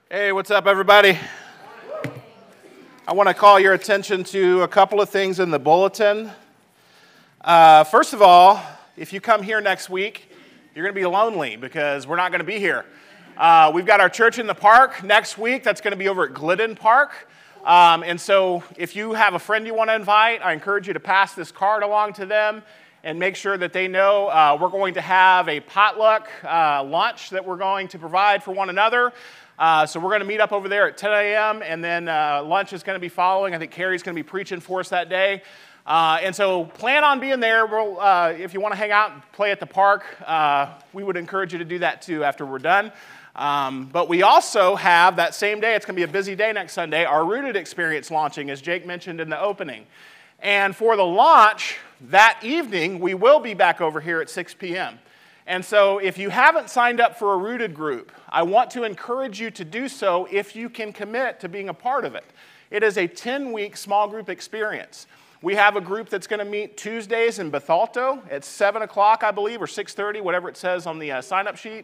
Hey, what's up, everybody? I want to call your attention to a couple of things in the bulletin. First of all, if you come here next week, you're going to be lonely because we're not going to be here. We've got our church in the park next week. That's going to be over at Glidden Park. And so if you have a friend you want to invite, I encourage you to pass this card along to them and make sure that they know we're going to have a potluck lunch that we're going to provide for one another. So we're going to meet up over there at 10 a.m., and then lunch is going to be following. I think Carrie's going to be preaching for us that day. And so plan on being there. If you want to hang out and play at the park, we would encourage you to do that too after we're done. But we also have that same day, it's going to be a busy day next Sunday, our Rooted Experience launching, as Jake mentioned in the opening. And for the launch, that evening, we will be back over here at 6 p.m. And so if you haven't signed up for a Rooted group, I want to encourage you to do so if you can commit to being a part of it. It is a 10-week small group experience. We have a group that's going to meet Tuesdays in Bethalto at 7 o'clock, I believe, or 6:30, whatever it says on the sign-up sheet.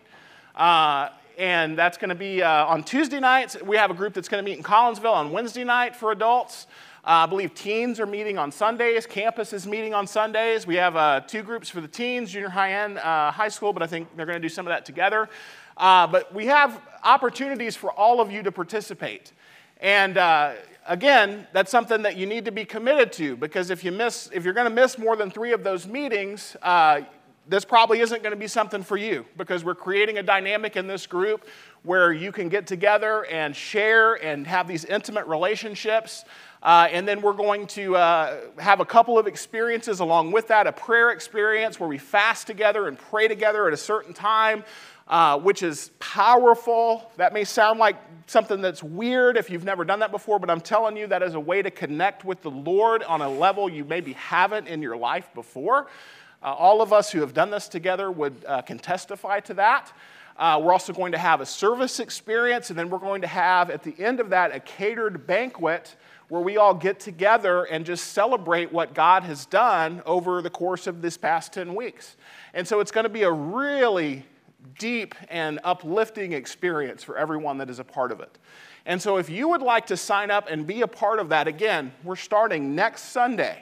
And that's going to be on Tuesday nights. We have a group that's going to meet in Collinsville on Wednesday night for adults. I believe teens are meeting on Sundays. Campus is meeting on Sundays. We have 2 groups for the teens, junior high and high school, but I think they're going to do some of that together. But we have opportunities for all of you to participate. And again, that's something that you need to be committed to, because if you're going to miss more than 3 of those meetings, this probably isn't going to be something for you, because we're creating a dynamic in this group where you can get together and share and have these intimate relationships. And then we're going to have a couple of experiences along with that, a prayer experience where we fast together and pray together at a certain time, which is powerful. That may sound like something that's weird if you've never done that before, but I'm telling you that is a way to connect with the Lord on a level you maybe haven't in your life before. All of us who have done this together can testify to that. We're also going to have a service experience, and then we're going to have, at the end of that, a catered banquet where we all get together and just celebrate what God has done over the course of this past 10 weeks. And so it's going to be a really deep and uplifting experience for everyone that is a part of it. And so if you would like to sign up and be a part of that, again, we're starting next Sunday.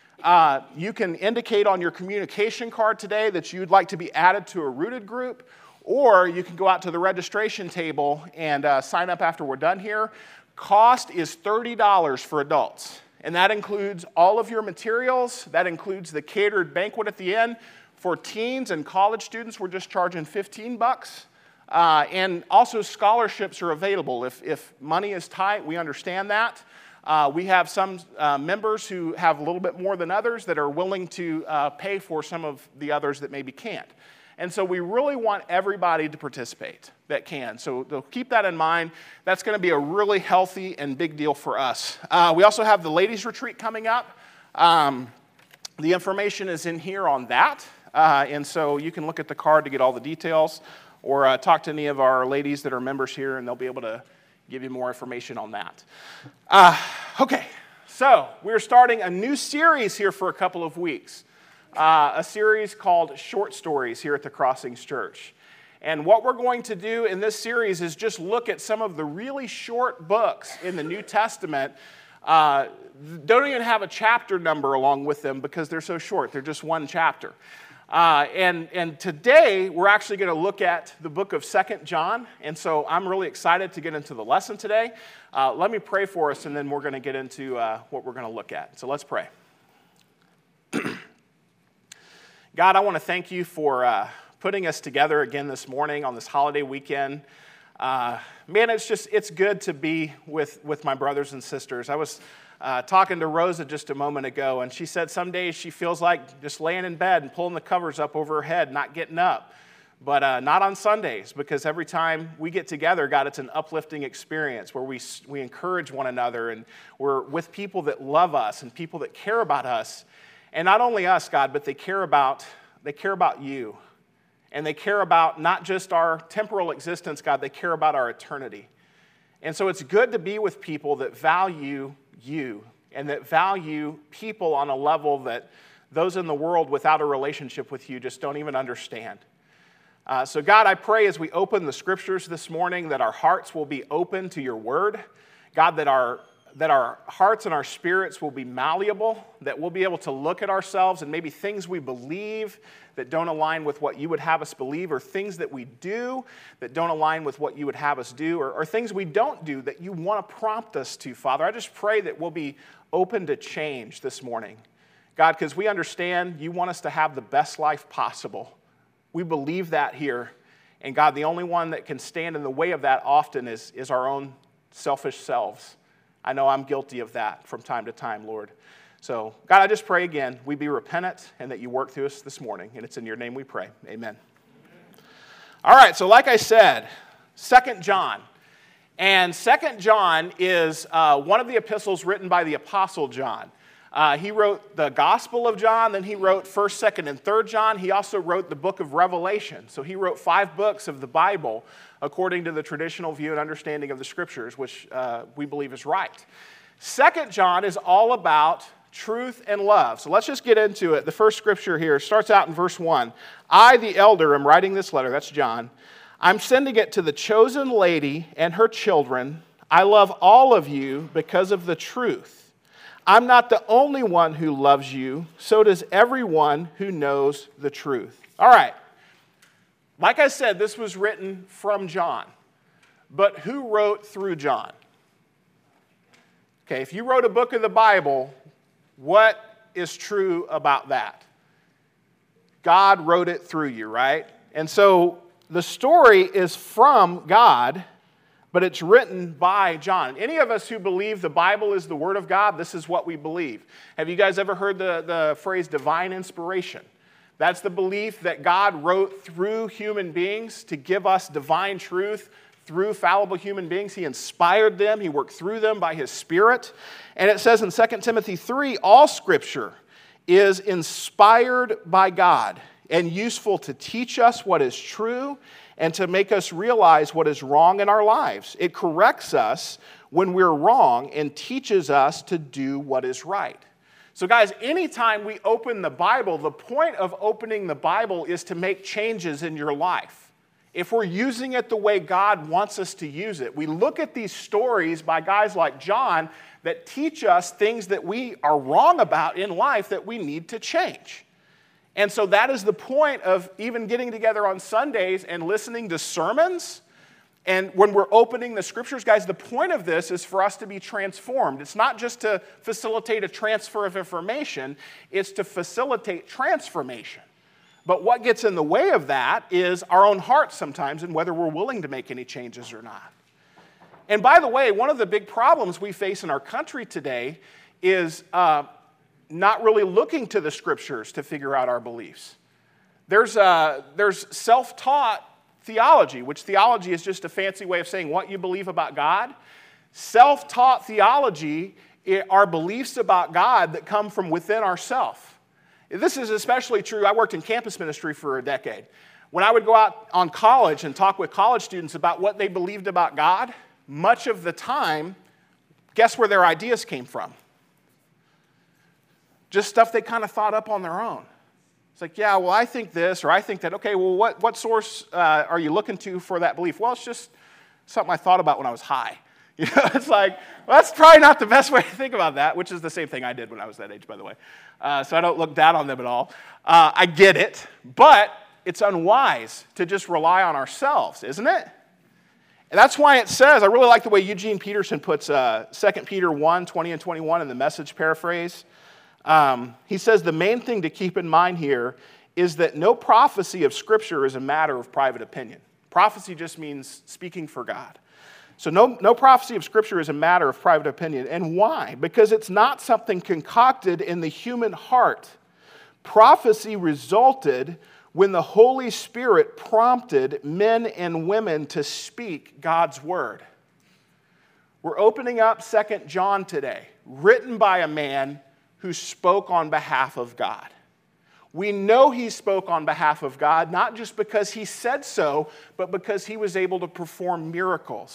You can indicate on your communication card today that you'd like to be added to a Rooted group, or you can go out to the registration table and sign up after we're done here. Cost is $30 for adults, and that includes all of your materials. That includes the catered banquet at the end. For teens and college students, we're just charging $15. And also scholarships are available. If money is tight, we understand that. We have some members who have a little bit more than others that are willing to pay for some of the others that maybe can't. And so we really want everybody to participate that can. So they'll keep that in mind. That's going to be a really healthy and big deal for us. We also have the ladies' retreat coming up. The information is in here on that. And so you can look at the card to get all the details, or talk to any of our ladies that are members here, and they'll be able to give you more information on that. Okay, so we're starting a new series here for a couple of weeks. A series called Short Stories here at the Crossings Church. And what we're going to do in this series is just look at some of the really short books in the New Testament. Don't even have a chapter number along with them because they're so short. They're just one chapter. And today, we're actually going to look at the book of 2 John. And so I'm really excited to get into the lesson today. Let me pray for us, and then we're going to get into what we're going to look at. So let's pray. God, I want to thank you for putting us together again this morning on this holiday weekend. Man, it's good to be with my brothers and sisters. I was talking to Rosa just a moment ago, and she said some days she feels like just laying in bed and pulling the covers up over her head, not getting up. But not on Sundays, because every time we get together, God, it's an uplifting experience where we encourage one another, and we're with people that love us and people that care about us. And not only us, God, but they care about you. And they care about not just our temporal existence, God, they care about our eternity. And so it's good to be with people that value you and that value people on a level that those in the world without a relationship with you just don't even understand. So God, I pray as we open the scriptures this morning that our hearts will be open to your word. God, that our hearts and our spirits will be malleable, that we'll be able to look at ourselves and maybe things we believe that don't align with what you would have us believe, or things that we do that don't align with what you would have us do, or things we don't do that you want to prompt us to, Father. I just pray that we'll be open to change this morning. God, because we understand you want us to have the best life possible. We believe that here. And God, the only one that can stand in the way of that often is our own selfish selves. I know I'm guilty of that from time to time, Lord. So, God, I just pray again, we be repentant and that you work through us this morning. And it's in your name we pray. Amen. All right, so like I said, 2 John. And 2 John is one of the epistles written by the Apostle John. He wrote the Gospel of John, then he wrote 1st, 2nd, and 3rd John. He also wrote the book of Revelation. So he wrote 5 books of the Bible according to the traditional view and understanding of the Scriptures, which we believe is right. 2nd John is all about truth and love. So let's just get into it. The first scripture here starts out in verse 1. I, the elder, am writing this letter. That's John. I'm sending it to the chosen lady and her children. I love all of you because of the truth. I'm not the only one who loves you, so does everyone who knows the truth. All right. Like I said, this was written from John. But who wrote through John? Okay, if you wrote a book of the Bible, what is true about that? God wrote it through you, right? And so the story is from God, but it's written by John. Any of us who believe the Bible is the Word of God, this is what we believe. Have you guys ever heard the phrase divine inspiration? That's the belief that God wrote through human beings to give us divine truth through fallible human beings. He inspired them. He worked through them by His Spirit. And it says in 2 Timothy 3, all Scripture is inspired by God and useful to teach us what is true and to make us realize what is wrong in our lives. It corrects us when we're wrong and teaches us to do what is right. So guys, anytime we open the Bible, the point of opening the Bible is to make changes in your life. If we're using it the way God wants us to use it, we look at these stories by guys like John that teach us things that we are wrong about in life that we need to change. And so that is the point of even getting together on Sundays and listening to sermons. And when we're opening the scriptures, guys, the point of this is for us to be transformed. It's not just to facilitate a transfer of information, it's to facilitate transformation. But what gets in the way of that is our own hearts sometimes and whether we're willing to make any changes or not. And by the way, one of the big problems we face in our country today is not really looking to the scriptures to figure out our beliefs. There's self-taught theology, which theology is just a fancy way of saying what you believe about God. Self-taught theology are beliefs about God that come from within ourselves. This is especially true. I worked in campus ministry for a decade. When I would go out on college and talk with college students about what they believed about God, much of the time, guess where their ideas came from? Just stuff they kind of thought up on their own. It's like, yeah, well, I think this, or I think that. Okay, well, what source are you looking to for that belief? Well, it's just something I thought about when I was high. You know, it's like, well, that's probably not the best way to think about that, which is the same thing I did when I was that age, by the way. So I don't look down on them at all. I get it, but it's unwise to just rely on ourselves, isn't it? And that's why it says, I really like the way Eugene Peterson puts 2 Peter 1, 20 and 21 in the Message paraphrase. He says the main thing to keep in mind here is that no prophecy of Scripture is a matter of private opinion. Prophecy just means speaking for God. So no prophecy of Scripture is a matter of private opinion. And why? Because it's not something concocted in the human heart. Prophecy resulted when the Holy Spirit prompted men and women to speak God's word. We're opening up 2 John today, written by a man who spoke on behalf of God. We know he spoke on behalf of God, not just because he said so, but because he was able to perform miracles.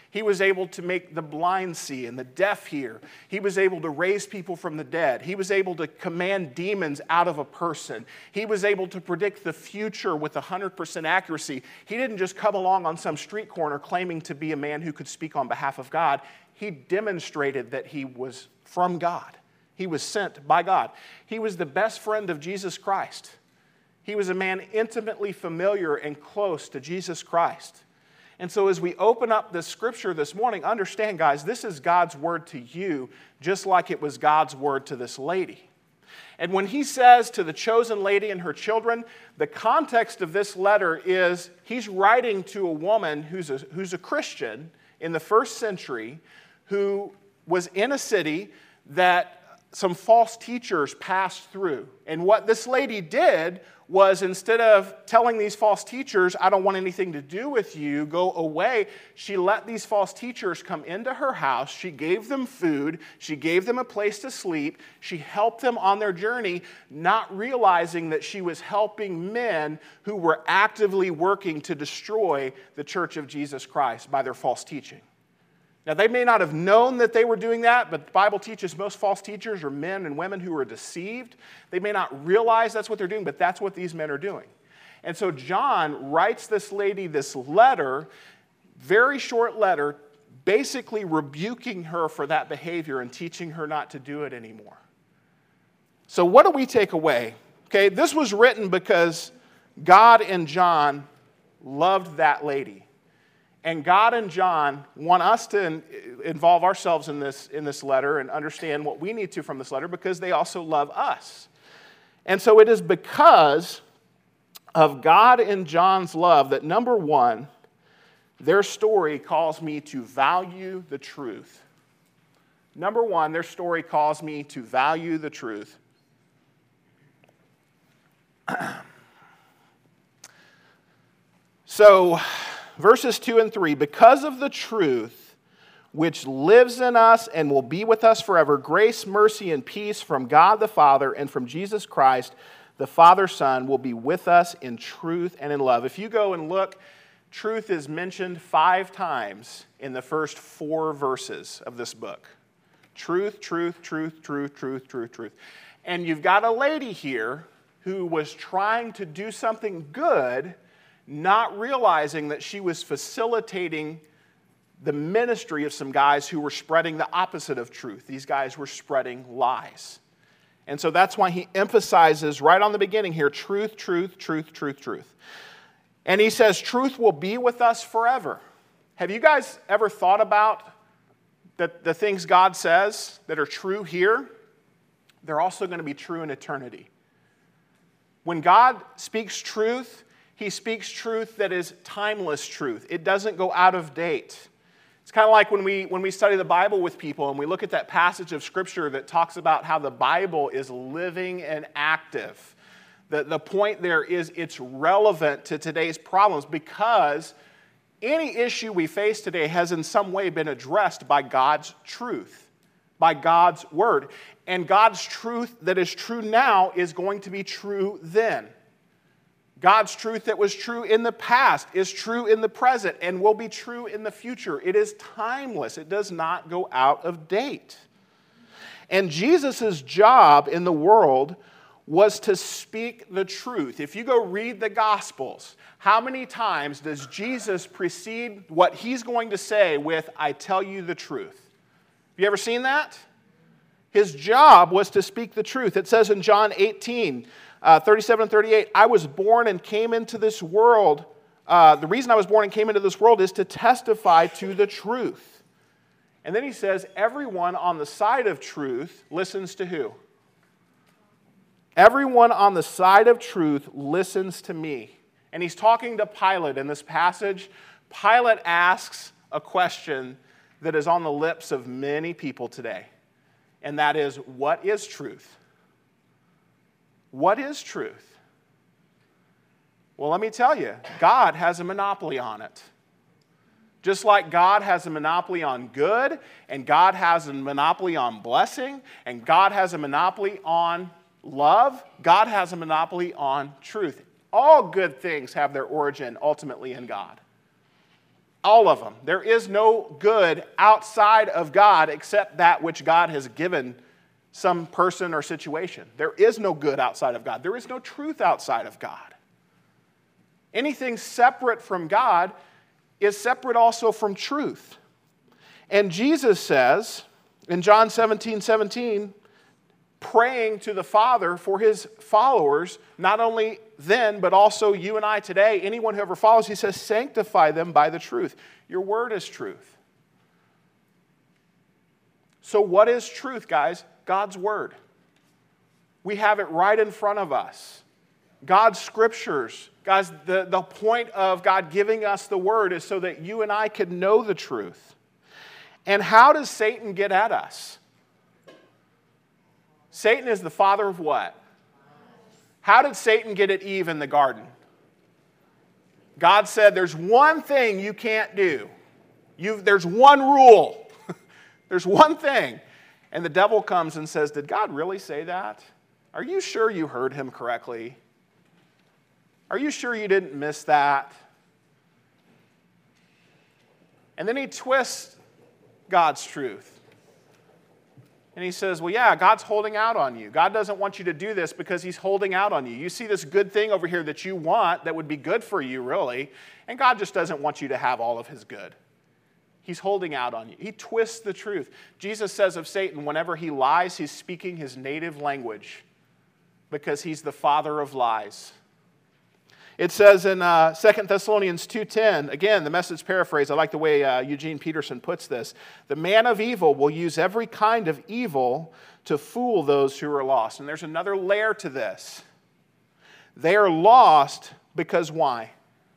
He was able to make the blind see and the deaf hear. He was able to raise people from the dead. He was able to command demons out of a person. He was able to predict the future with 100% accuracy. He didn't just come along on some street corner claiming to be a man who could speak on behalf of God. He demonstrated that he was from God. He was sent by God. He was the best friend of Jesus Christ. He was a man intimately familiar and close to Jesus Christ. And so as we open up this scripture this morning, understand, guys, this is God's word to you, just like it was God's word to this lady. And when he says to the chosen lady and her children, the context of this letter is he's writing to a woman who's a Christian in the first century who was in a city that some false teachers passed through. And what this lady did was, instead of telling these false teachers, I don't want anything to do with you, go away, she let these false teachers come into her house. She gave them food. She gave them a place to sleep. She helped them on their journey, not realizing that she was helping men who were actively working to destroy the church of Jesus Christ by their false teaching. Now, they may not have known that they were doing that, but the Bible teaches most false teachers are men and women who are deceived. They may not realize that's what they're doing, but that's what these men are doing. And so John writes this lady this letter, very short letter, basically rebuking her for that behavior and teaching her not to do it anymore. So what do we take away? Okay, this was written because God and John loved that lady. And God and John want us to involve ourselves in this letter and understand what we need to from this letter, because they also love us. And so it is because of God and John's love that, number one, their story calls me to value the truth. Number one, their story calls me to value the truth. So, verses 2 and 3, because of the truth which lives in us and will be with us forever, grace, mercy, and peace from God the Father and from Jesus Christ, the Father, Son, will be with us in truth and in love. If you go and look, truth is mentioned 5 times in the first 4 verses of this book. Truth, truth, truth, truth, truth, truth, truth. And you've got a lady here who was trying to do something good, not realizing that she was facilitating the ministry of some guys who were spreading the opposite of truth. These guys were spreading lies. And so that's why he emphasizes right on the beginning here, truth, truth, truth, truth, truth. And he says, truth will be with us forever. Have you guys ever thought about the things God says that are true here? They're also going to be true in eternity. When God speaks truth, he speaks truth that is timeless truth. It doesn't go out of date. It's kind of like when we study the Bible with people and we look at that passage of Scripture that talks about how the Bible is living and active. The point there is it's relevant to today's problems, because any issue we face today has in some way been addressed by God's truth, by God's Word. And God's truth that is true now is going to be true then. God's truth that was true in the past is true in the present and will be true in the future. It is timeless. It does not go out of date. And Jesus' job in the world was to speak the truth. If you go read the Gospels, how many times does Jesus precede what he's going to say with, I tell you the truth? Have you ever seen that? His job was to speak the truth. It says in John 18, 37 and 38, I was born and came into this world. The reason I was born and came into this world is to testify to the truth. And then he says, everyone on the side of truth listens to who? Everyone on the side of truth listens to me. And he's talking to Pilate in this passage. Pilate asks a question that is on the lips of many people today. And that is, what is truth? What is truth? Well, let me tell you, God has a monopoly on it. Just like God has a monopoly on good, and God has a monopoly on blessing, and God has a monopoly on love, God has a monopoly on truth. All good things have their origin ultimately in God. All of them. There is no good outside of God except that which God has given some person or situation. There is no good outside of God. There is no truth outside of God. Anything separate from God is separate also from truth. And Jesus says in John 17:17, praying to the Father for his followers, not only then, but also you and I today, anyone who ever follows, he says, sanctify them by the truth. Your word is truth. So what is truth, guys? God's word. We have it right in front of us. God's scriptures. Guys, the point of God giving us the word is so that you and I can know the truth. And how does Satan get at us? Satan is the father of what? How did Satan get at Eve in the garden? God said, there's one thing you can't do. There's one rule. There's one thing. And the devil comes and says, did God really say that? Are you sure you heard him correctly? Are you sure you didn't miss that? And then he twists God's truth. And he says, well, yeah, God's holding out on you. God doesn't want you to do this because he's holding out on you. You see this good thing over here that you want that would be good for you, really, and God just doesn't want you to have all of his good. He's holding out on you. He twists the truth. Jesus says of Satan, whenever he lies, he's speaking his native language because he's the father of lies. It says in 2 Thessalonians 2:10, again, the Message paraphrase, I like the way Eugene Peterson puts this. The man of evil will use every kind of evil to fool those who are lost. And there's another layer to this. They are lost because why?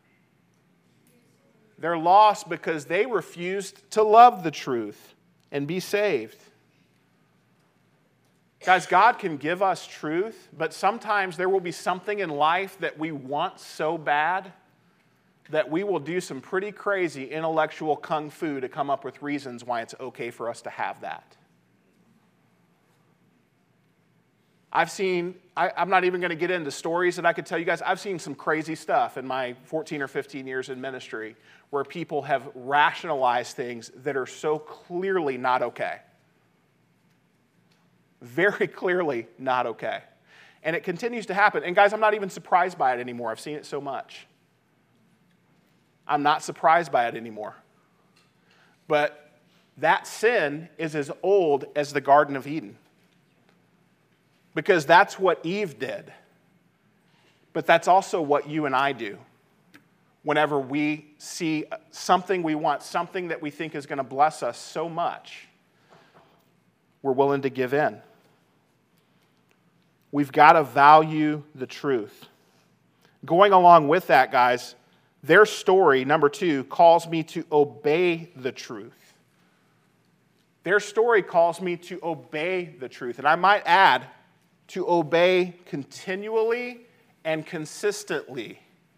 They're lost because they refused to love the truth and be saved. Guys, God can give us truth, but sometimes there will be something in life that we want so bad that we will do some pretty crazy intellectual kung fu to come up with reasons why it's okay for us to have that. I'm not even going to get into stories that I could tell you guys. I've seen some crazy stuff in my 14 or 15 years in ministry where people have rationalized things that are so clearly not okay. Very clearly not okay. And it continues to happen. And guys, I'm not even surprised by it anymore. I've seen it so much. I'm not surprised by it anymore. But that sin is as old as the Garden of Eden. Because that's what Eve did. But that's also what you and I do. Whenever we see something we want, something that we think is going to bless us so much, we're willing to give in. We've got to value the truth. Going along with that, guys, their story, number 2, calls me to obey the truth. Their story calls me to obey the truth. And I might add, to obey continually and consistently.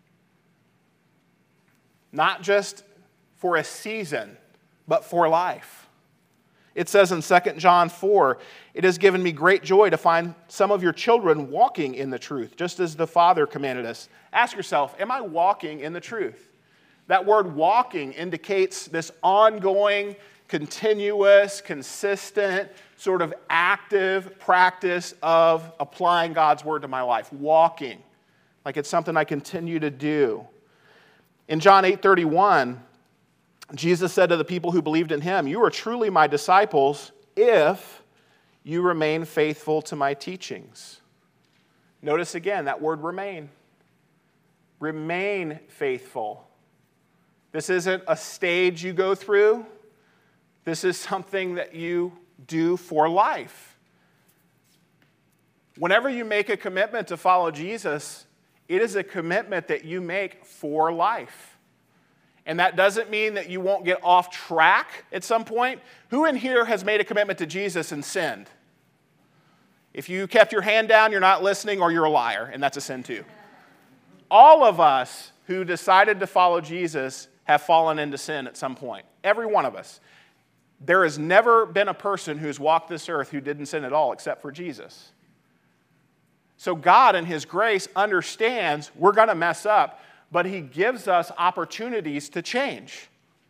Not just for a season, but for life. It says in 2 John 4, it has given me great joy to find some of your children walking in the truth, just as the Father commanded us. Ask yourself, am I walking in the truth? That word walking indicates this ongoing, continuous, consistent, sort of active practice of applying God's word to my life. Walking. Like it's something I continue to do. In John 8:31, Jesus said to the people who believed in him, you are truly my disciples if you remain faithful to my teachings. Notice again that word remain. Remain faithful. This isn't a stage you go through. This is something that you do for life. Whenever you make a commitment to follow Jesus, it is a commitment that you make for life. And that doesn't mean that you won't get off track at some point. Who in here has made a commitment to Jesus and sinned? If you kept your hand down, you're not listening, or you're a liar, and that's a sin too. All of us who decided to follow Jesus have fallen into sin at some point. Every one of us. There has never been a person who's walked this earth who didn't sin at all except for Jesus. So God in his grace understands we're going to mess up, but he gives us opportunities to change.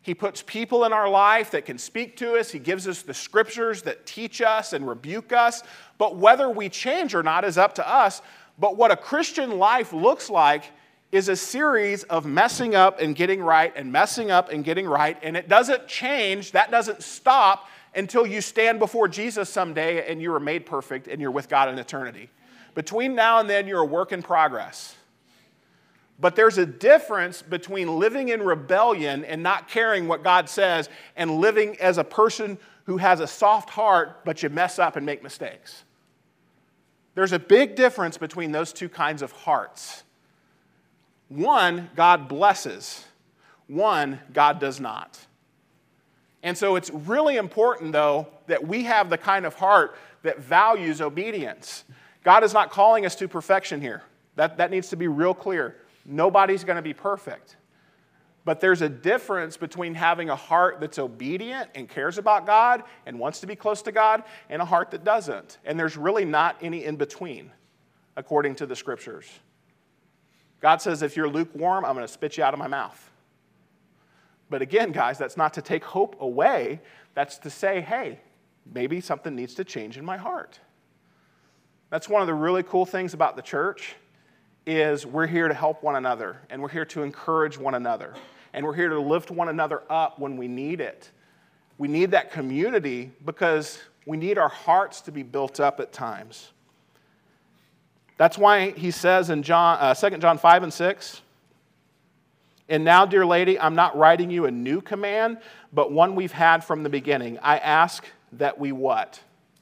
He puts people in our life that can speak to us. He gives us the scriptures that teach us and rebuke us. But whether we change or not is up to us. But what a Christian life looks like is a series of messing up and getting right and messing up and getting right. And it doesn't change, that doesn't stop until you stand before Jesus someday and you are made perfect and you're with God in eternity. Between now and then, you're a work in progress. But there's a difference between living in rebellion and not caring what God says and living as a person who has a soft heart, but you mess up and make mistakes. There's a big difference between those two kinds of hearts. One, God blesses. One, God does not. And so it's really important, though, that we have the kind of heart that values obedience. God is not calling us to perfection here. That needs to be real clear. Nobody's going to be perfect. But there's a difference between having a heart that's obedient and cares about God and wants to be close to God and a heart that doesn't. And there's really not any in between, according to the scriptures. God says, if you're lukewarm, I'm going to spit you out of my mouth. But again, guys, that's not to take hope away. That's to say, hey, maybe something needs to change in my heart. That's one of the really cool things about the church is we're here to help one another, and we're here to encourage one another, and we're here to lift one another up when we need it. We need that community because we need our hearts to be built up at times. That's why he says in 2 John 5 and 6, and now, dear lady, I'm not writing you a new command, but one we've had from the beginning. I ask that we what?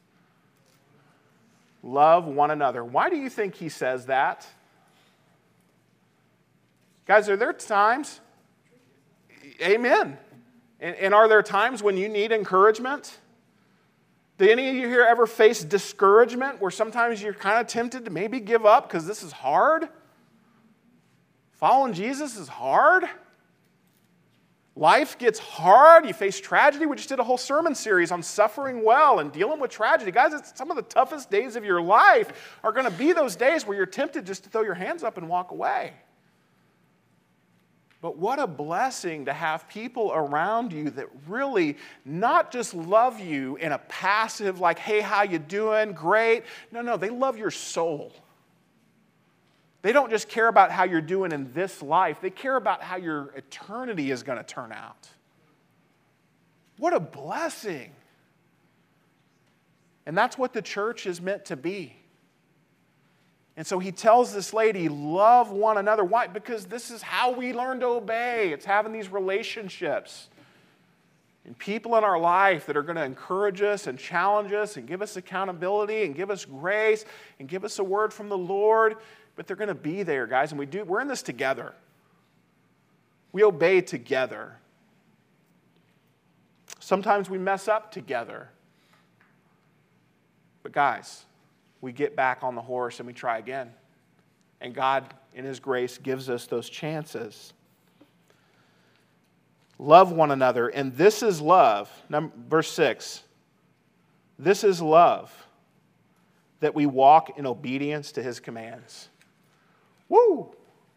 Love one another. Why do you think he says that? Guys, are there times? Amen. And are there times when you need encouragement? Do any of you here ever face discouragement where sometimes you're kind of tempted to maybe give up because this is hard? Following Jesus is hard. Life gets hard. You face tragedy. We just did a whole sermon series on suffering well and dealing with tragedy. Guys, some of the toughest days of your life are going to be those days where you're tempted just to throw your hands up and walk away. But what a blessing to have people around you that really not just love you in a passive, like, hey, how you doing? Great. No, they love your soul. They don't just care about how you're doing in this life. They care about how your eternity is going to turn out. What a blessing. And that's what the church is meant to be. And so he tells this lady, love one another. Why? Because this is how we learn to obey. It's having these relationships. And people in our life that are going to encourage us and challenge us and give us accountability and give us grace and give us a word from the Lord. But they're going to be there, guys. And we're in this together. We obey together. Sometimes we mess up together. But guys, we get back on the horse and we try again. And God, in his grace, gives us those chances. Love one another. And this is love. Verse 6. This is love, that we walk in obedience to his commands. Woo!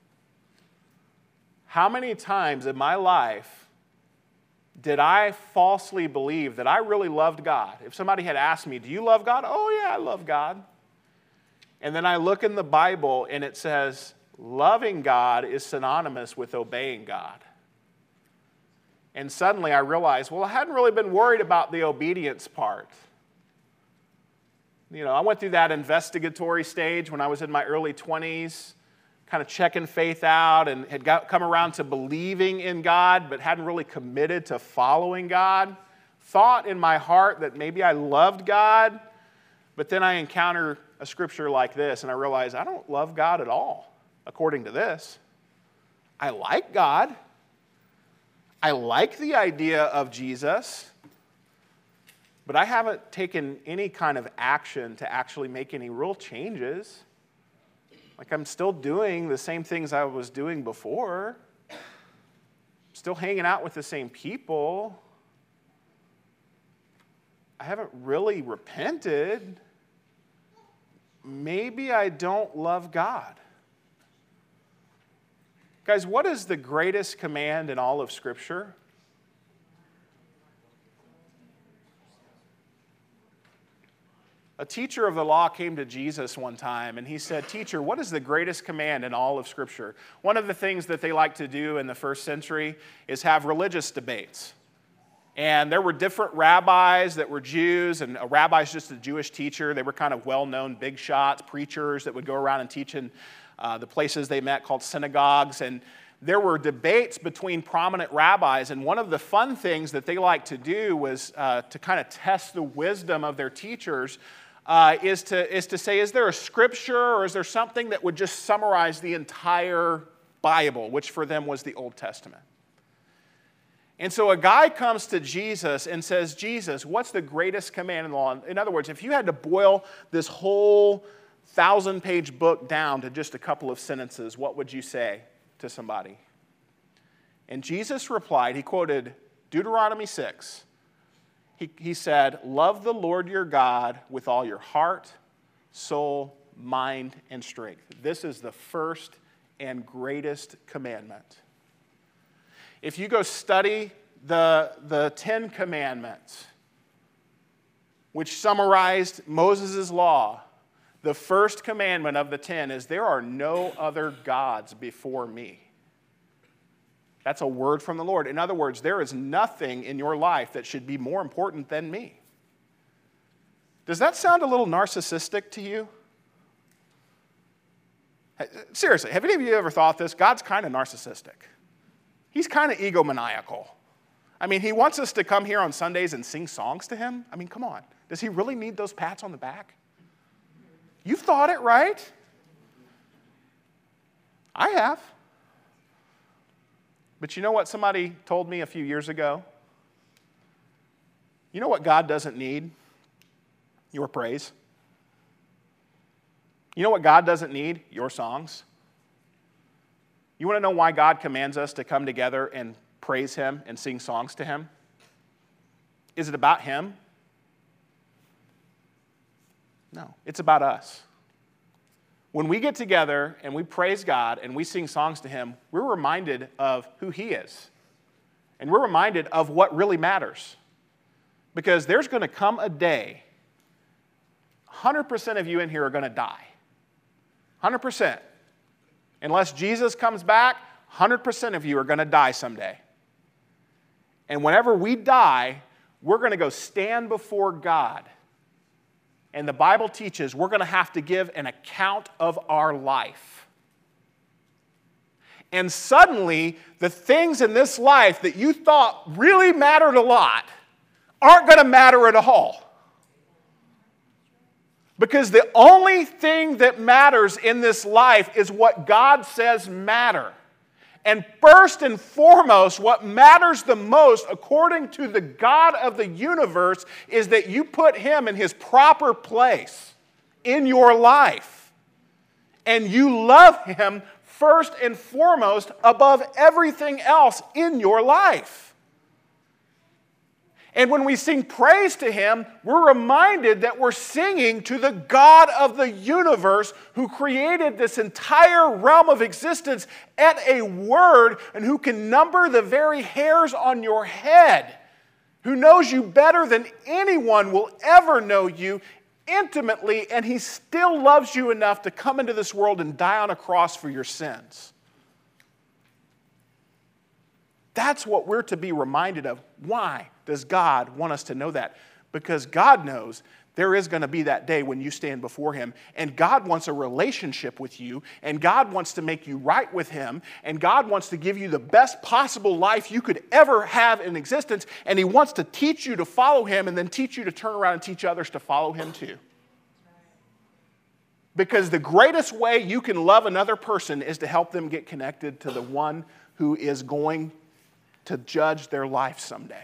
How many times in my life did I falsely believe that I really loved God? If somebody had asked me, do you love God? Oh, yeah, I love God. And then I look in the Bible and it says, loving God is synonymous with obeying God. And suddenly I realized, well, I hadn't really been worried about the obedience part. You know, I went through that investigatory stage when I was in my early 20s, kind of checking faith out and had come around to believing in God, but hadn't really committed to following God. Thought in my heart that maybe I loved God, but then I encounter a scripture like this, and I realize I don't love God at all, according to this. I like God. I like the idea of Jesus, but I haven't taken any kind of action to actually make any real changes. Like I'm still doing the same things I was doing before. Still hanging out with the same people. I haven't really repented. Maybe I don't love God. Guys, what is the greatest command in all of Scripture? A teacher of the law came to Jesus one time and he said, "Teacher, what is the greatest command in all of Scripture?" One of the things that they liked to do in the first century is have religious debates. And there were different rabbis that were Jews, and a rabbi is just a Jewish teacher. They were kind of well-known big shots, preachers that would go around and teach in the places they met called synagogues. And there were debates between prominent rabbis, and one of the fun things that they liked to do was to kind of test the wisdom of their teachers, is to say, is there a scripture or is there something that would just summarize the entire Bible, which for them was the Old Testament? And so a guy comes to Jesus and says, "Jesus, what's the greatest command in the law?" In other words, if you had to boil this whole 1,000-page book down to just a couple of sentences, what would you say to somebody? And Jesus replied, he quoted Deuteronomy 6. He said, "Love the Lord your God with all your heart, soul, mind, and strength." This is the first and greatest commandment. If you go study the 10 Commandments, which summarized Moses' law, the first commandment of the 10 is, "There are no other gods before me." That's a word from the Lord. In other words, there is nothing in your life that should be more important than me. Does that sound a little narcissistic to you? Seriously, have any of you ever thought this? God's kind of narcissistic. He's kind of egomaniacal. I mean, he wants us to come here on Sundays and sing songs to him. I mean, come on. Does he really need those pats on the back? You've thought it, right? I have. But you know what somebody told me a few years ago? You know what God doesn't need? Your praise. You know what God doesn't need? Your songs. You want to know why God commands us to come together and praise him and sing songs to him? Is it about him? No, it's about us. When we get together and we praise God and we sing songs to him, we're reminded of who he is. And we're reminded of what really matters. Because there's going to come a day, 100% of you in here are going to die. 100%. Unless Jesus comes back, 100% of you are going to die someday. And whenever we die, we're going to go stand before God. And the Bible teaches we're going to have to give an account of our life. And suddenly, the things in this life that you thought really mattered a lot aren't going to matter at all. Because the only thing that matters in this life is what God says matter. And first and foremost, what matters the most, according to the God of the universe, is that you put him in his proper place in your life. And you love him first and foremost above everything else in your life. And when we sing praise to him, we're reminded that we're singing to the God of the universe who created this entire realm of existence at a word and who can number the very hairs on your head, who knows you better than anyone will ever know you intimately, and he still loves you enough to come into this world and die on a cross for your sins. That's what we're to be reminded of. Why does God want us to know that? Because God knows there is going to be that day when you stand before him, and God wants a relationship with you, and God wants to make you right with him, and God wants to give you the best possible life you could ever have in existence, and he wants to teach you to follow him and then teach you to turn around and teach others to follow him too. Because the greatest way you can love another person is to help them get connected to the one who is going to judge their life someday.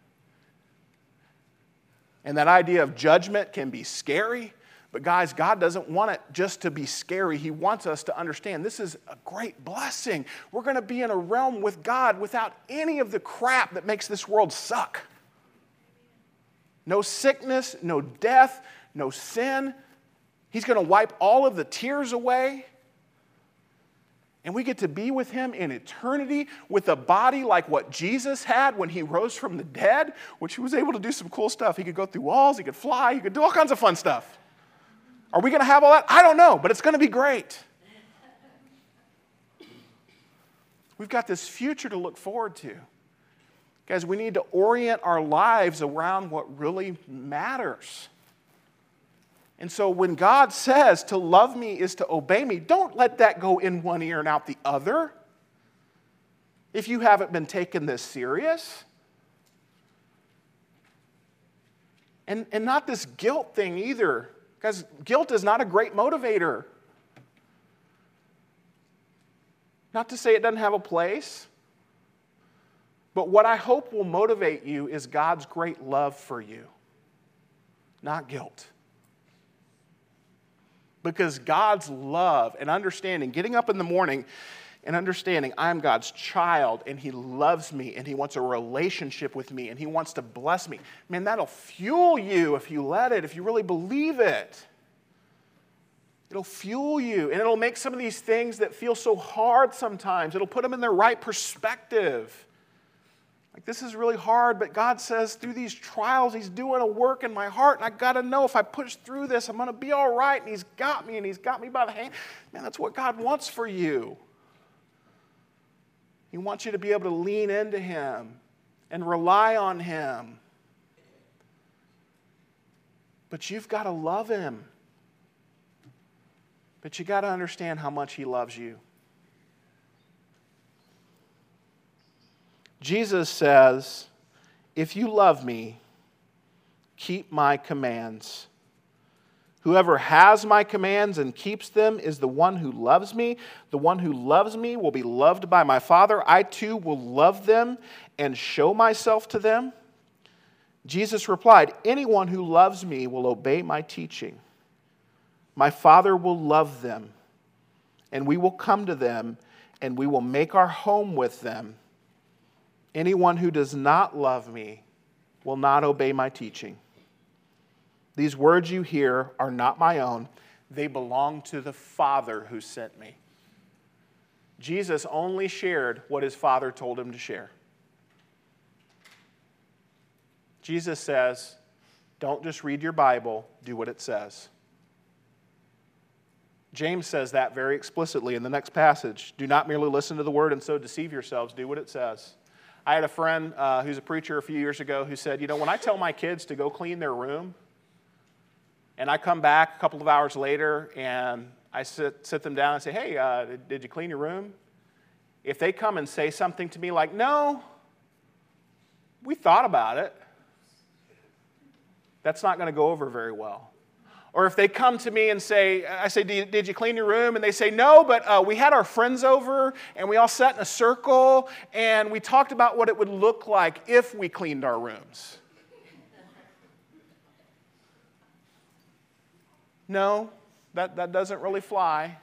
And that idea of judgment can be scary, but guys, God doesn't want it just to be scary. He wants us to understand this is a great blessing. We're going to be in a realm with God without any of the crap that makes this world suck. No sickness, no death, no sin. He's going to wipe all of the tears away. And we get to be with him in eternity with a body like what Jesus had when he rose from the dead, which he was able to do some cool stuff. He could go through walls, he could fly, he could do all kinds of fun stuff. Are we going to have all that? I don't know, but it's going to be great. We've got this future to look forward to. Guys, we need to orient our lives around what really matters. And so when God says to love me is to obey me, don't let that go in one ear and out the other. If you haven't been taking this serious. And not this guilt thing either. Because guilt is not a great motivator. Not to say it doesn't have a place. But what I hope will motivate you is God's great love for you. Not guilt. Because God's love and understanding, getting up in the morning and understanding I'm God's child and He loves me and He wants a relationship with me and He wants to bless me. Man, that'll fuel you if you let it, if you really believe it. It'll fuel you and it'll make some of these things that feel so hard sometimes, it'll put them in their right perspective. Like, this is really hard, but God says through these trials, He's doing a work in my heart, and I got to know if I push through this, I'm going to be all right, and He's got me by the hand. Man, that's what God wants for you. He wants you to be able to lean into Him and rely on Him. But you've got to love Him. But you got to understand how much He loves you. Jesus says, if you love me, keep my commands. Whoever has my commands and keeps them is the one who loves me. The one who loves me will be loved by my Father. I too will love them and show myself to them. Jesus replied, anyone who loves me will obey my teaching. My Father will love them, and we will come to them, and we will make our home with them. Anyone who does not love me will not obey my teaching. These words you hear are not my own. They belong to the Father who sent me. Jesus only shared what His Father told Him to share. Jesus says, don't just read your Bible, do what it says. James says that very explicitly in the next passage. Do not merely listen to the word and so deceive yourselves, do what it says. I had a friend who's a preacher a few years ago who said, when I tell my kids to go clean their room, and I come back a couple of hours later and I sit them down and say, hey, did you clean your room? If they come and say something to me like, no, we thought about it, that's not going to go over very well. Or if they come to me and say, I say, did you clean your room? And they say, no, but we had our friends over and we all sat in a circle and we talked about what it would look like if we cleaned our rooms. No, that doesn't really fly.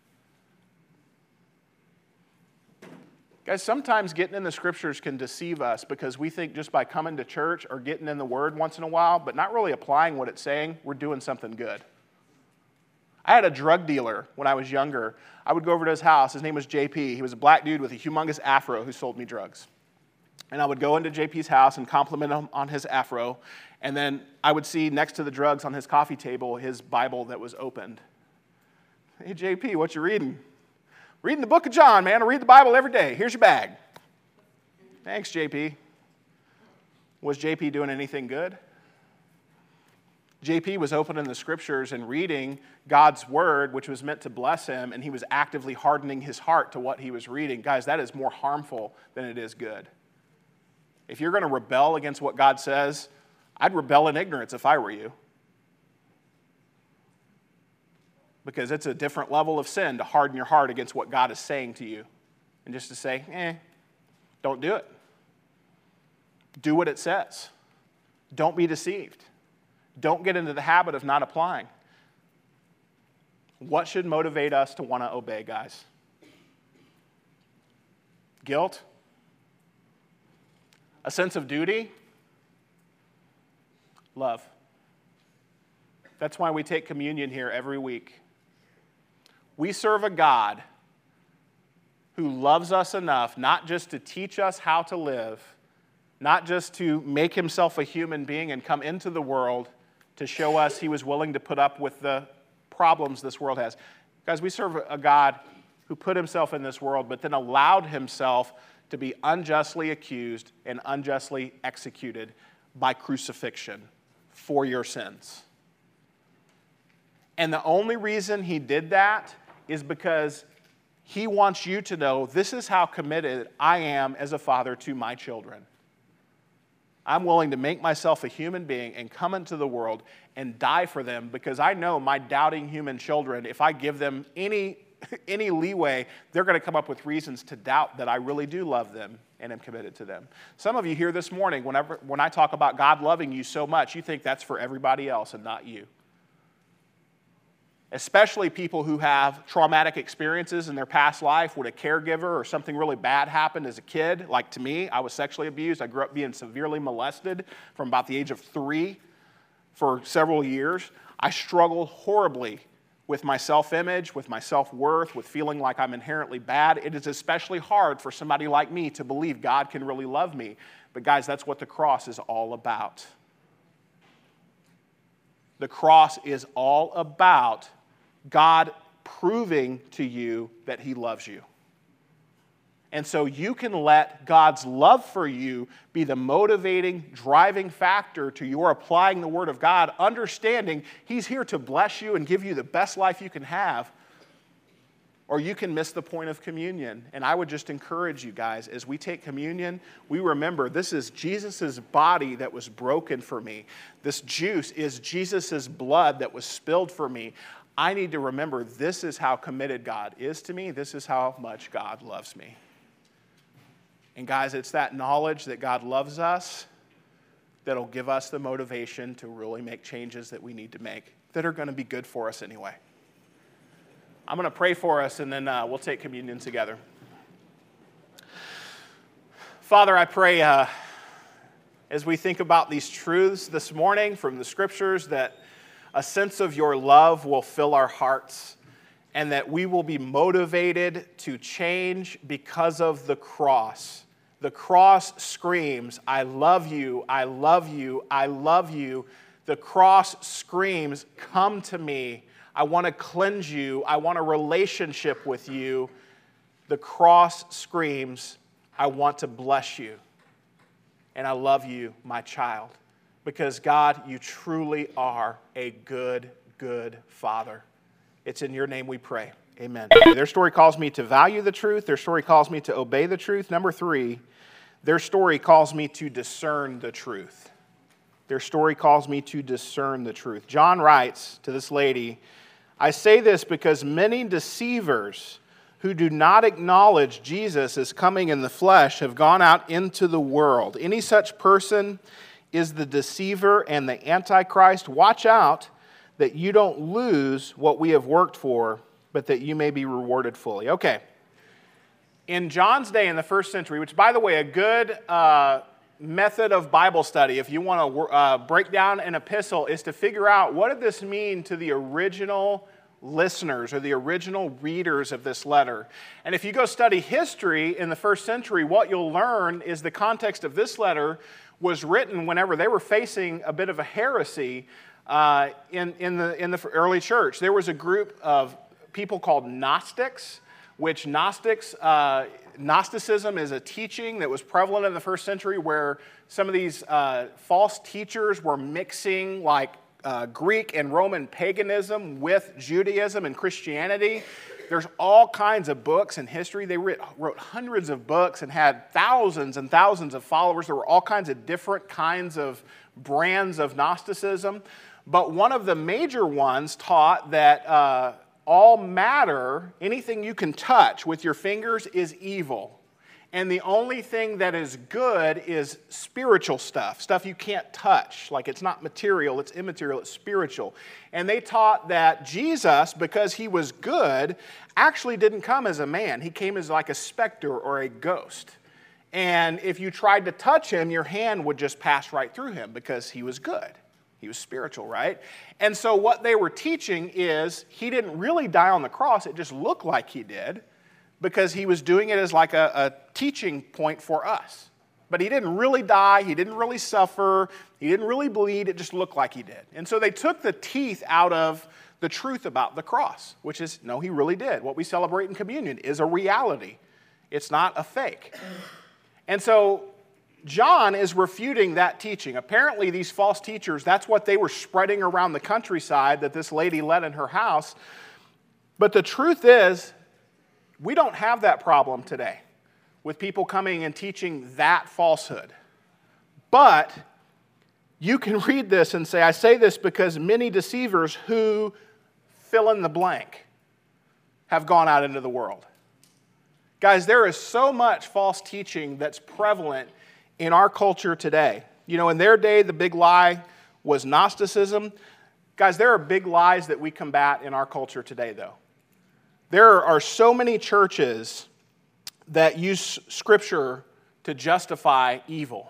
Guys, sometimes getting in the Scriptures can deceive us because we think just by coming to church or getting in the Word once in a while, but not really applying what it's saying, we're doing something good. I had a drug dealer when I was younger. I would go over to his house. His name was JP. He was a black dude with a humongous afro who sold me drugs. And I would go into JP's house and compliment him on his afro, and then I would see next to the drugs on his coffee table his Bible that was opened. Hey, JP, what you reading? Reading the book of John, man. I read the Bible every day. Here's your bag. Thanks, JP. Was JP doing anything good? JP was opening the Scriptures and reading God's Word, which was meant to bless him, and he was actively hardening his heart to what he was reading. Guys, that is more harmful than it is good. If you're going to rebel against what God says, I'd rebel in ignorance if I were you. Because it's a different level of sin to harden your heart against what God is saying to you. And just to say, don't do it. Do what it says. Don't be deceived. Don't get into the habit of not applying. What should motivate us to want to obey, guys? Guilt? A sense of duty? Love. That's why we take communion here every week. We serve a God who loves us enough not just to teach us how to live, not just to make himself a human being and come into the world to show us he was willing to put up with the problems this world has. Guys, we serve a God who put himself in this world, but then allowed himself to be unjustly accused and unjustly executed by crucifixion for your sins. And the only reason he did that is because he wants you to know this is how committed I am as a father to my children. I'm willing to make myself a human being and come into the world and die for them because I know my doubting human children, if I give them any leeway, they're going to come up with reasons to doubt that I really do love them and am committed to them. Some of you here this morning, when I talk about God loving you so much, you think that's for everybody else and not you. Especially people who have traumatic experiences in their past life when a caregiver or something really bad happened as a kid. Like to me, I was sexually abused. I grew up being severely molested from about the age of 3 for several years. I struggled horribly with my self-image, with my self-worth, with feeling like I'm inherently bad. It is especially hard for somebody like me to believe God can really love me. But guys, that's what the cross is all about. The cross is all about God proving to you that he loves you. And so you can let God's love for you be the motivating, driving factor to your applying the Word of God, understanding he's here to bless you and give you the best life you can have. Or you can miss the point of communion. And I would just encourage you guys, as we take communion, we remember this is Jesus' body that was broken for me. This juice is Jesus' blood that was spilled for me. I need to remember this is how committed God is to me. This is how much God loves me. And guys, it's that knowledge that God loves us that'll give us the motivation to really make changes that we need to make that are going to be good for us anyway. I'm going to pray for us, and then we'll take communion together. Father, I pray as we think about these truths this morning from the Scriptures that a sense of your love will fill our hearts and that we will be motivated to change because of the cross. The cross screams, I love you, I love you, I love you. The cross screams, come to me. I want to cleanse you. I want a relationship with you. The cross screams, I want to bless you. And I love you, my child. Because God, you truly are a good, good Father. It's in your name we pray. Amen. Their story calls me to value the truth. Their story calls me to obey the truth. Number 3, their story calls me to discern the truth. Their story calls me to discern the truth. John writes to this lady, I say this because many deceivers who do not acknowledge Jesus as coming in the flesh have gone out into the world. Any such person is the deceiver and the antichrist. Watch out that you don't lose what we have worked for, but that you may be rewarded fully. Okay. In John's day in the first century, which, by the way, a good method of Bible study, if you want to break down an epistle, is to figure out what did this mean to the original listeners or the original readers of this letter. And if you go study history in the first century, what you'll learn is the context of this letter was written whenever they were facing a bit of a heresy in the early church. There was a group of people called Gnostics, which Gnosticism is a teaching that was prevalent in the first century where some of these false teachers were mixing like Greek and Roman paganism with Judaism and Christianity. There's all kinds of books in history. They wrote hundreds of books and had thousands and thousands of followers. There were all kinds of different kinds of brands of Gnosticism. But one of the major ones taught that all matter, anything you can touch with your fingers, is evil. And the only thing that is good is spiritual stuff you can't touch. Like it's not material, it's immaterial, it's spiritual. And they taught that Jesus, because he was good, actually didn't come as a man. He came as like a specter or a ghost. And if you tried to touch him, your hand would just pass right through him because he was good. He was spiritual, right? And so what they were teaching is he didn't really die on the cross. It just looked like he did, because he was doing it as like a teaching point for us. But he didn't really die. He didn't really suffer. He didn't really bleed. It just looked like he did. And so they took the teeth out of the truth about the cross, which is, no, he really did. What we celebrate in communion is a reality. It's not a fake. And so John is refuting that teaching. Apparently, these false teachers, that's what they were spreading around the countryside that this lady led in her house. But the truth is, we don't have that problem today with people coming and teaching that falsehood. But you can read this and say, I say this because many deceivers who fill in the blank have gone out into the world. Guys, there is so much false teaching that's prevalent in our culture today. You know, in their day, the big lie was Gnosticism. Guys, there are big lies that we combat in our culture today, though. There are so many churches that use Scripture to justify evil.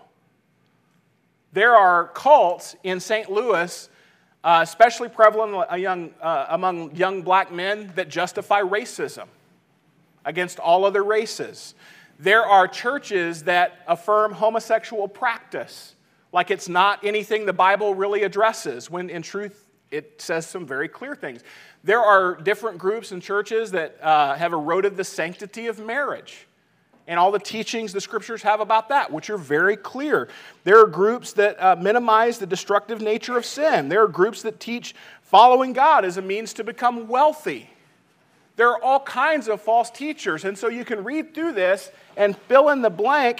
There are cults in St. Louis, especially prevalent among young black men, that justify racism against all other races. There are churches that affirm homosexual practice, like it's not anything the Bible really addresses, when in truth it says some very clear things. There are different groups and churches that have eroded the sanctity of marriage and all the teachings the Scriptures have about that, which are very clear. There are groups that minimize the destructive nature of sin. There are groups that teach following God as a means to become wealthy. There are all kinds of false teachers, and so you can read through this and fill in the blank.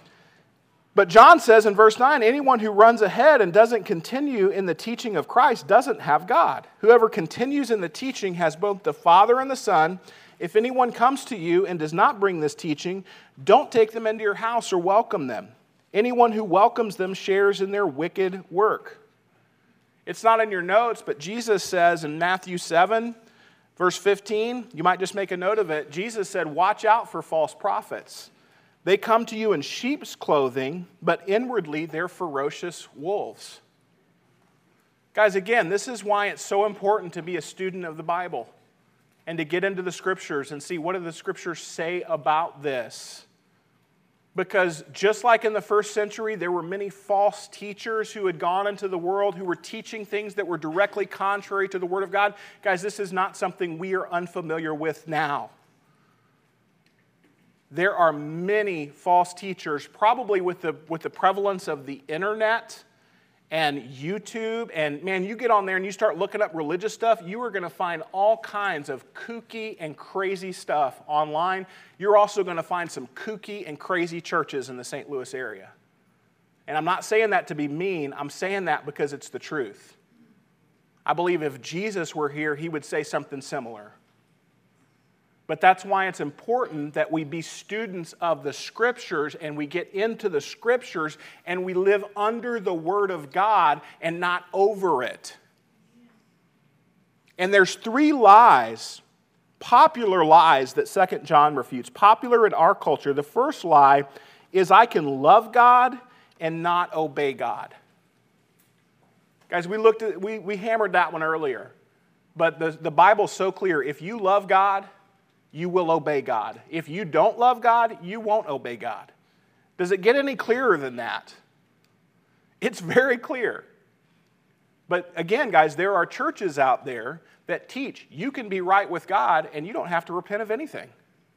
But John says in verse 9, anyone who runs ahead and doesn't continue in the teaching of Christ doesn't have God. Whoever continues in the teaching has both the Father and the Son. If anyone comes to you and does not bring this teaching, don't take them into your house or welcome them. Anyone who welcomes them shares in their wicked work. It's not in your notes, but Jesus says in Matthew 7, verse 15, you might just make a note of it. Jesus said, watch out for false prophets. They come to you in sheep's clothing, but inwardly they're ferocious wolves. Guys, again, this is why it's so important to be a student of the Bible and to get into the Scriptures and see what do the Scriptures say about this. Because just like in the first century, there were many false teachers who had gone into the world who were teaching things that were directly contrary to the Word of God. Guys, this is not something we are unfamiliar with now. There are many false teachers, probably with the prevalence of the internet and YouTube. And man, you get on there and you start looking up religious stuff, you are going to find all kinds of kooky and crazy stuff online. You're also going to find some kooky and crazy churches in the St. Louis area. And I'm not saying that to be mean. I'm saying that because it's the truth. I believe if Jesus were here, he would say something similar. But that's why it's important that we be students of the Scriptures and we get into the Scriptures and we live under the Word of God and not over it. And there's 3 lies, popular lies that 2 John refutes, popular in our culture. The first lie is I can love God and not obey God. Guys, we hammered that one earlier. But the Bible's so clear. If you love God, you will obey God. If you don't love God, you won't obey God. Does it get any clearer than that? It's very clear. But again, guys, there are churches out there that teach you can be right with God and you don't have to repent of anything.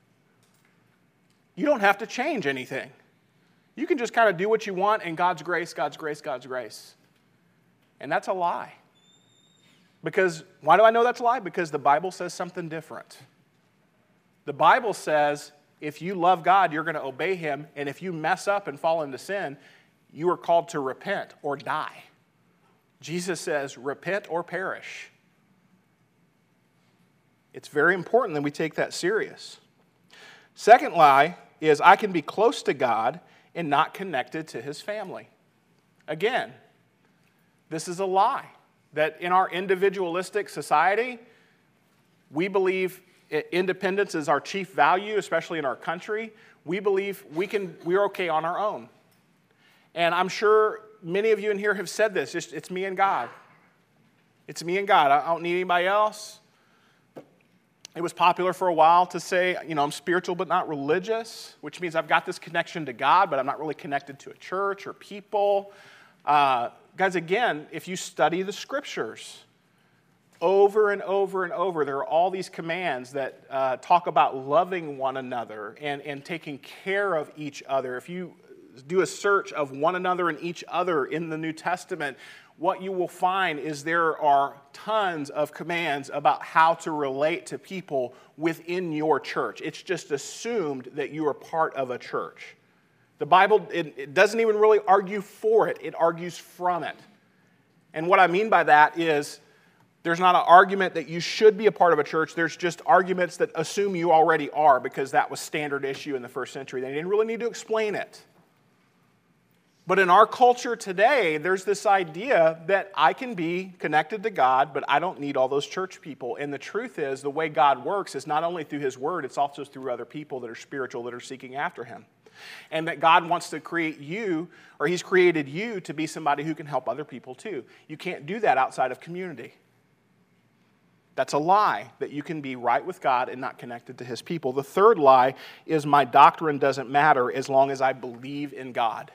You don't have to change anything. You can just kind of do what you want and God's grace, God's grace, God's grace. And that's a lie. Because, why do I know that's a lie? Because the Bible says something different. The Bible says if you love God, you're going to obey Him, and if you mess up and fall into sin, you are called to repent or die. Jesus says, repent or perish. It's very important that we take that serious. Second lie is I can be close to God and not connected to His family. Again, this is a lie. That in our individualistic society, we believe independence is our chief value, especially in our country. We believe we're okay on our own. And I'm sure many of you in here have said this, it's me and God. It's me and God. I don't need anybody else. It was popular for a while to say, I'm spiritual but not religious, which means I've got this connection to God, but I'm not really connected to a church or people. Guys, again, if you study the scriptures over and over and over, there are all these commands that talk about loving one another and taking care of each other. If you do a search of one another and each other in the New Testament, what you will find is there are tons of commands about how to relate to people within your church. It's just assumed that you are part of a church. The Bible, it doesn't even really argue for it. It argues from it. And what I mean by that is there's not an argument that you should be a part of a church. There's just arguments that assume you already are, because that was standard issue in the first century. They didn't really need to explain it. But in our culture today, there's this idea that I can be connected to God, but I don't need all those church people. And the truth is, the way God works is not only through His Word, it's also through other people that are spiritual, that are seeking after Him. And that God wants to create you, or He's created you to be somebody who can help other people too. You can't do that outside of community. That's a lie, that you can be right with God and not connected to His people. The third lie is my doctrine doesn't matter as long as I believe in God.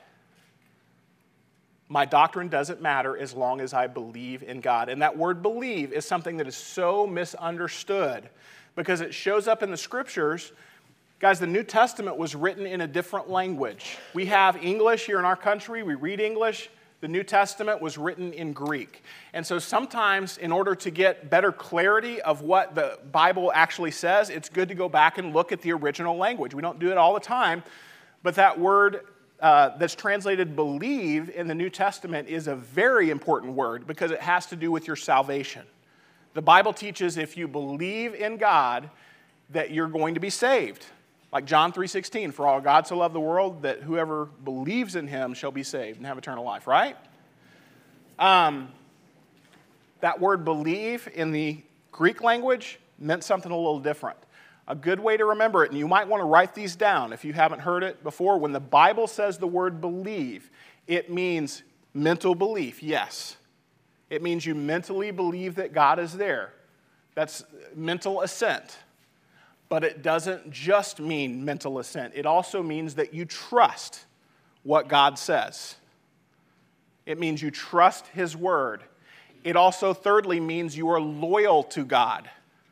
My doctrine doesn't matter as long as I believe in God. And that word believe is something that is so misunderstood because it shows up in the scriptures. Guys, the New Testament was written in a different language. We have English here in our country. We read English. The New Testament was written in Greek. And so sometimes, in order to get better clarity of what the Bible actually says, it's good to go back and look at the original language. We don't do it all the time, but that word that's translated believe in the New Testament is a very important word because it has to do with your salvation. The Bible teaches if you believe in God that you're going to be saved. Like John 3:16, for all God so loved the world that whoever believes in Him shall be saved and have eternal life, right? That word believe in the Greek language meant something a little different. A good way to remember it, and you might want to write these down if you haven't heard it before, when the Bible says the word believe, it means mental belief, yes. It means you mentally believe that God is there. That's mental assent. But it doesn't just mean mental assent. It also means that you trust what God says. It means you trust His word. It also, thirdly, means you are loyal to God.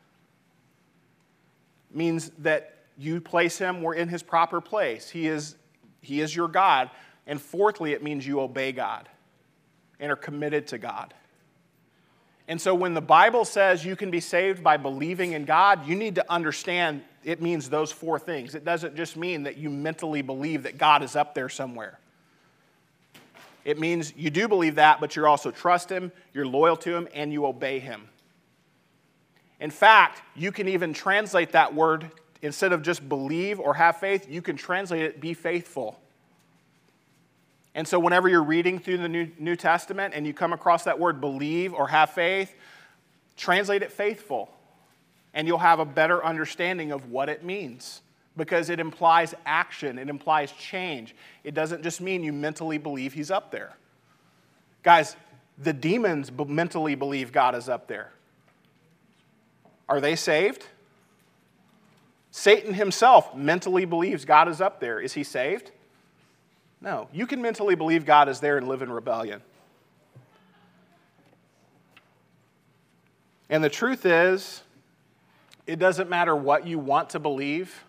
Means that you place Him in His proper place. He is your God. And fourthly, it means you obey God and are committed to God. And so when the Bible says you can be saved by believing in God, you need to understand it means those four things. It doesn't just mean that you mentally believe that God is up there somewhere. It means you do believe that, but you also trust Him, you're loyal to Him, and you obey Him. In fact, you can even translate that word, instead of just believe or have faith, you can translate it be faithful. And so whenever you're reading through the New Testament and you come across that word believe or have faith, translate it faithful. And you'll have a better understanding of what it means. Because it implies action, it implies change. It doesn't just mean you mentally believe He's up there. Guys, the demons mentally believe God is up there. Are they saved? Satan himself mentally believes God is up there. Is he saved? No. You can mentally believe God is there and live in rebellion. And the truth is, it doesn't matter what you want to believe.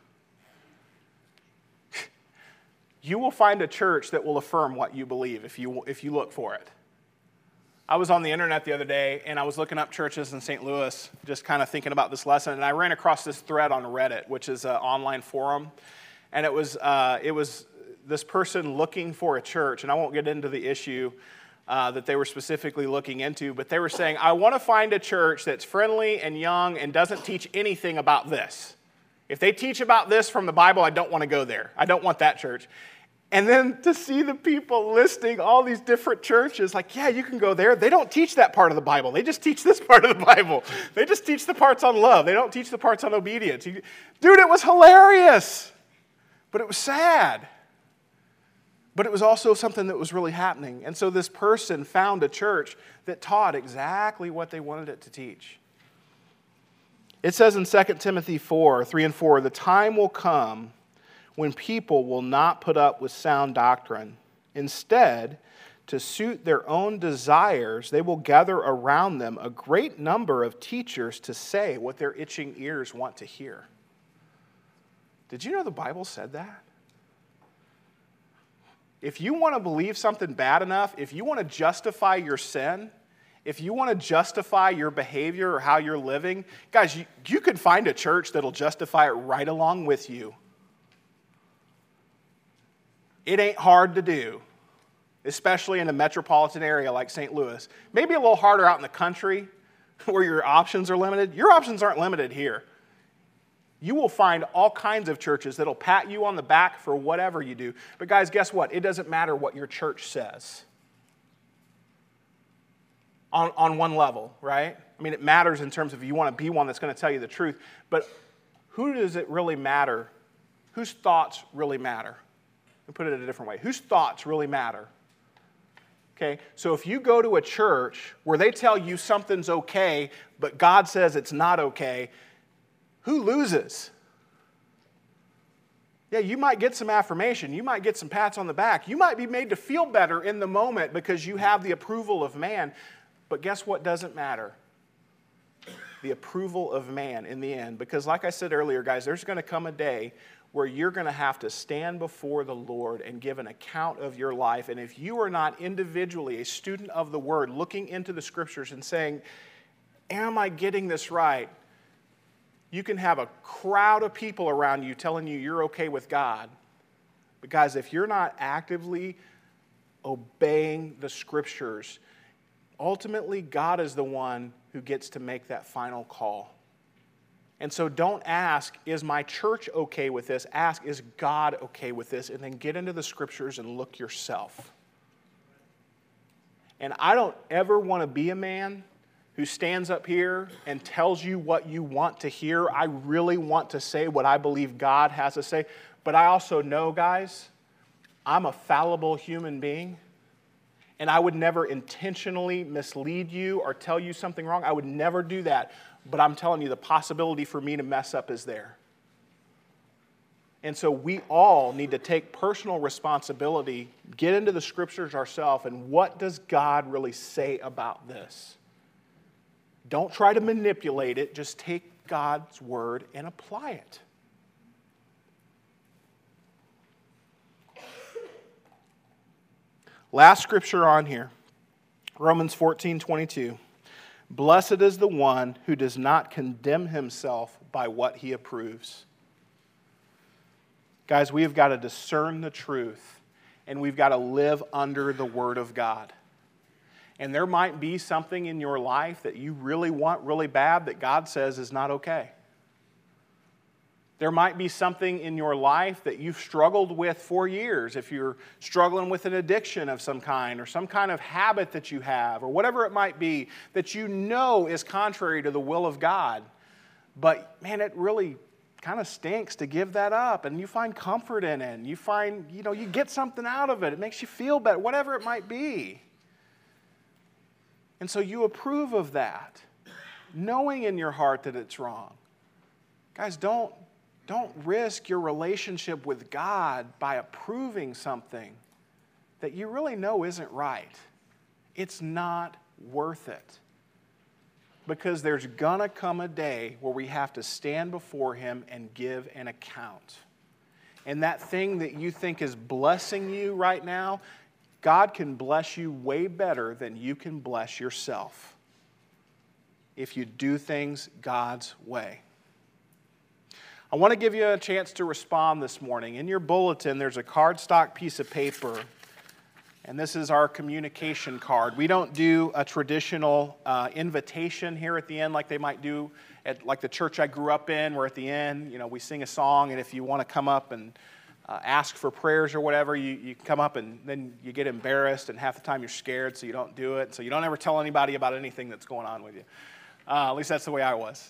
You will find a church that will affirm what you believe if you look for it. I was on the internet the other day, and I was looking up churches in St. Louis, just kind of thinking about this lesson, and I ran across this thread on Reddit, which is an online forum, and it was this person looking for a church, and I won't get into the issue that they were specifically looking into, but they were saying, I want to find a church that's friendly and young and doesn't teach anything about this. If they teach about this from the Bible, I don't want to go there. I don't want that church. And then to see the people listing all these different churches, like, yeah, you can go there. They don't teach that part of the Bible. They just teach this part of the Bible. They just teach the parts on love. They don't teach the parts on obedience. Dude, it was hilarious. But it was sad. But it was also something that was really happening. And so this person found a church that taught exactly what they wanted it to teach. It says in 2 Timothy 4:3-4, the time will come when people will not put up with sound doctrine. Instead, to suit their own desires, they will gather around them a great number of teachers to say what their itching ears want to hear. Did you know the Bible said that? If you want to believe something bad enough, if you want to justify your sin, if you want to justify your behavior or how you're living, guys, you could find a church that'll justify it right along with you. It ain't hard to do, especially in a metropolitan area like St. Louis. Maybe a little harder out in the country where your options are limited. Your options aren't limited here. You will find all kinds of churches that'll pat you on the back for whatever you do. But guys, guess what? It doesn't matter what your church says. On one level, right? I mean, it matters in terms of you want to be one that's going to tell you the truth. But who does it really matter? Whose thoughts really matter? Let me put it a different way. Whose thoughts really matter? Okay, so if you go to a church where they tell you something's okay, but God says it's not okay, who loses? Yeah, you might get some affirmation. You might get some pats on the back. You might be made to feel better in the moment because you have the approval of man. But guess what doesn't matter? The approval of man in the end. Because like I said earlier, guys, there's going to come a day where you're going to have to stand before the Lord and give an account of your life. And if you are not individually a student of the Word, looking into the Scriptures and saying, am I getting this right? You can have a crowd of people around you telling you you're okay with God. But guys, if you're not actively obeying the Scriptures, ultimately God is the one who gets to make that final call. And so don't ask, is my church okay with this? Ask, is God okay with this? And then get into the Scriptures and look yourself. And I don't ever want to be a man who stands up here and tells you what you want to hear. I really want to say what I believe God has to say. But I also know, guys, I'm a fallible human being. And I would never intentionally mislead you or tell you something wrong. I would never do that. But I'm telling you, the possibility for me to mess up is there. And so we all need to take personal responsibility, get into the Scriptures ourselves, and what does God really say about this? Don't try to manipulate it. Just take God's Word and apply it. Last scripture on here, Romans 14:22. Blessed is the one who does not condemn himself by what he approves. Guys, we have got to discern the truth, and we've got to live under the Word of God. And there might be something in your life that you really want really bad that God says is not okay. There might be something in your life that you've struggled with for years. If you're struggling with an addiction of some kind or some kind of habit that you have or whatever it might be that you know is contrary to the will of God. But man, it really kind of stinks to give that up, and you find comfort in it. And you find, you get something out of it. It makes you feel better, whatever it might be. And so you approve of that, knowing in your heart that it's wrong. Guys, don't risk your relationship with God by approving something that you really know isn't right. It's not worth it. Because there's gonna come a day where we have to stand before Him and give an account. And that thing that you think is blessing you right now, God can bless you way better than you can bless yourself if you do things God's way. I want to give you a chance to respond this morning. In your bulletin, there's a cardstock piece of paper, and this is our communication card. We don't do a traditional invitation here at the end like they might do at like the church I grew up in, where at the end, we sing a song, and if you want to come up and ask for prayers or whatever, you come up and then you get embarrassed, and half the time you're scared, so you don't do it. So you don't ever tell anybody about anything that's going on with you. At least that's the way I was.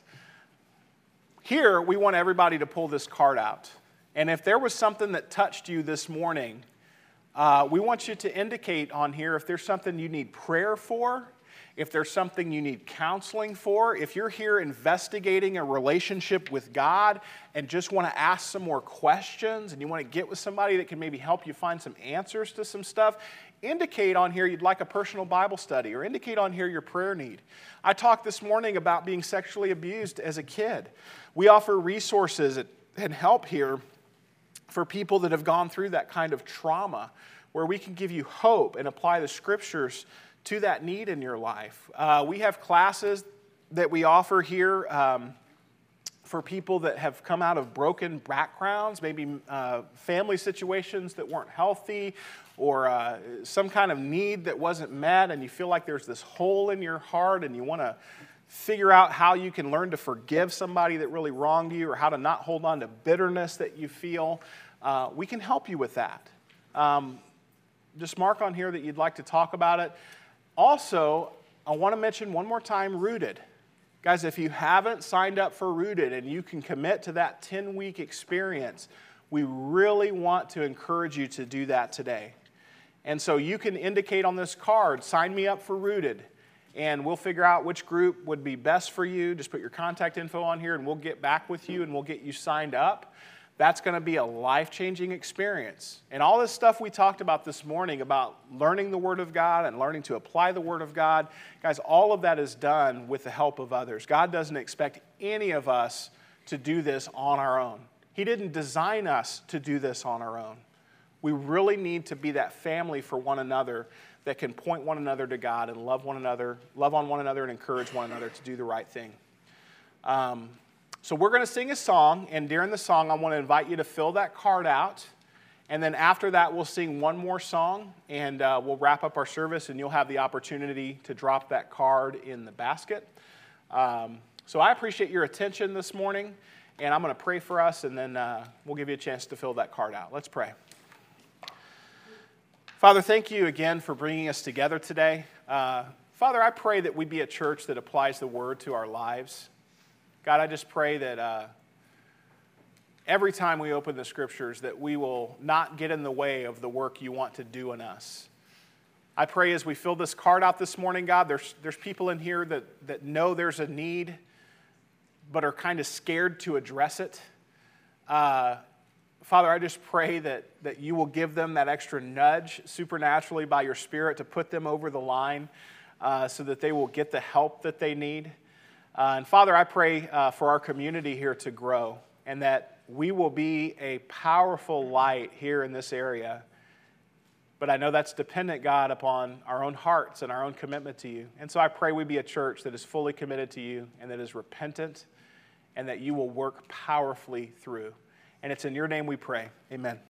Here, we want everybody to pull this card out. And if there was something that touched you this morning, we want you to indicate on here if there's something you need prayer for, if there's something you need counseling for, if you're here investigating a relationship with God and just want to ask some more questions and you want to get with somebody that can maybe help you find some answers to some stuff, indicate on here you'd like a personal Bible study, or indicate on here your prayer need. I talked this morning about being sexually abused as a kid. We offer resources and help here for people that have gone through that kind of trauma, where we can give you hope and apply the scriptures to that need in your life. We have classes that we offer here for people that have come out of broken backgrounds, maybe family situations that weren't healthy, or some kind of need that wasn't met, and you feel like there's this hole in your heart and you want to figure out how you can learn to forgive somebody that really wronged you, or how to not hold on to bitterness that you feel. We can help you with that. Just mark on here that you'd like to talk about it. Also, I want to mention one more time Rooted. Guys, if you haven't signed up for Rooted and you can commit to that 10-week experience, we really want to encourage you to do that today. And so you can indicate on this card, sign me up for Rooted, and we'll figure out which group would be best for you. Just put your contact info on here and we'll get back with you and we'll get you signed up. That's going to be a life-changing experience. And all this stuff we talked about this morning about learning the Word of God and learning to apply the Word of God, guys, all of that is done with the help of others. God doesn't expect any of us to do this on our own. He didn't design us to do this on our own. We really need to be that family for one another that can point one another to God and love on one another and encourage one another to do the right thing. So we're going to sing a song, and during the song, I want to invite you to fill that card out. And then after that, we'll sing one more song, and we'll wrap up our service, and you'll have the opportunity to drop that card in the basket. So I appreciate your attention this morning, and I'm going to pray for us, and then we'll give you a chance to fill that card out. Let's pray. Father, thank you again for bringing us together today. Father, I pray that we be a church that applies the Word to our lives. God, I just pray that every time we open the Scriptures that we will not get in the way of the work you want to do in us. I pray as we fill this card out this morning, God, there's people in here that know there's a need but are kind of scared to address it. Father, I just pray that you will give them that extra nudge supernaturally by your Spirit to put them over the line so that they will get the help that they need. And Father, I pray for our community here to grow, and that we will be a powerful light here in this area. But I know that's dependent, God, upon our own hearts and our own commitment to you. And so I pray we be a church that is fully committed to you and that is repentant, and that you will work powerfully through. And it's in your name we pray. Amen.